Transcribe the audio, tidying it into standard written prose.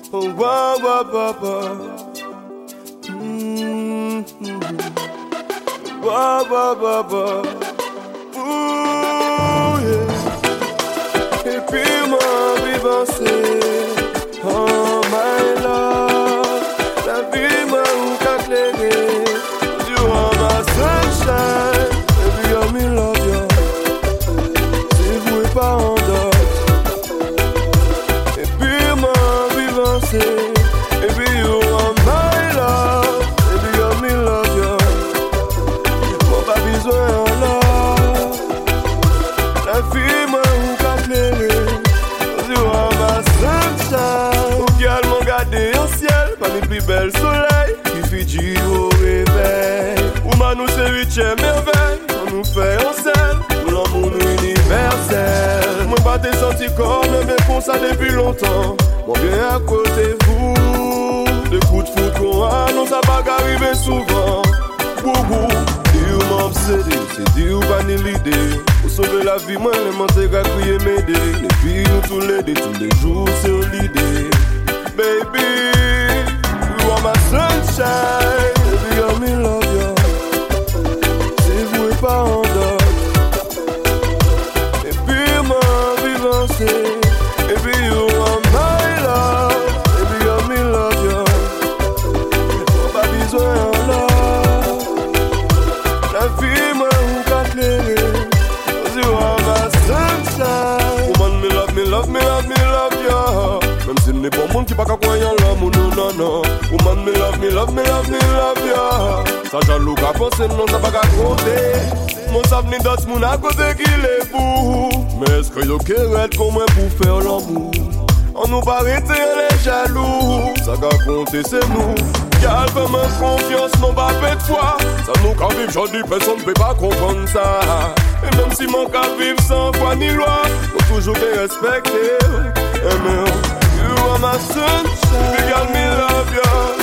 Oh, wah, wah, wah, wah. Wah, wah, wah, wah. Ooh, yeah. Et puis moi, vivancé. Oh, my love. La vie m'a ou qu'éclairé. You are my sunshine. Baby, you're me love you. Si vous êtes pas en dot. Et puis moi, vivancé. Et puis you are my love. Baby, you're me love you. Mon pas besoin en love. La vie m'a ou qu'éclairé. You are my sunshine. Ou qu'elle m'en gardé au ciel. Parmi les plus belles soleils qui Fidji au réveil. Ou ma nous c'est 8e merveille. On nous fait en selle. Pour l'amour universel. Moi pas t'es senti comme mais pour ça depuis longtemps. Moi bien à côté vous. De coups de foot qu'on a, non ça va arriver souvent. Boubou, Dieu m'a obsédé. C'est Dieu pas ni l'idée. Pour sauver la vie, moi les mentés qu'à crier m'aider. Les filles nous tous les jours c'est l'idée. Baby, you are my sunshine. Baby, you're me love you. Si vous êtes pas en dot. Et puis moi, vivancé. Et puis you are my love. Baby, you're me love you. Pas besoin en love. La vie m'a ou qu'éclairé. You are my sunshine. Woman, me love, me love, me love, me love you. Même si n'est pas monde qui pas qu'à croire en l'amour, non, non, non. Woman, me love, me love, me love, me love you. Ça jaloux qu'à penser, non, ça pas qu'à compter. Mon savni d'autres moun à côté qui les fou. Mais est-ce que y'a qu'est comme moi pour faire l'amour? On nous pas arrêter les jaloux. Ça qu'à compter, c'est nous. Y'a fait ma confiance, non pas fait de foi. Ça nous qu'à vivre, j'en dis, personne ne peut pas comprendre ça. Et même si mon qu'à vivre sans foi ni loi, faut toujours les respecter. You are my sunshine, baby, girl, me love you.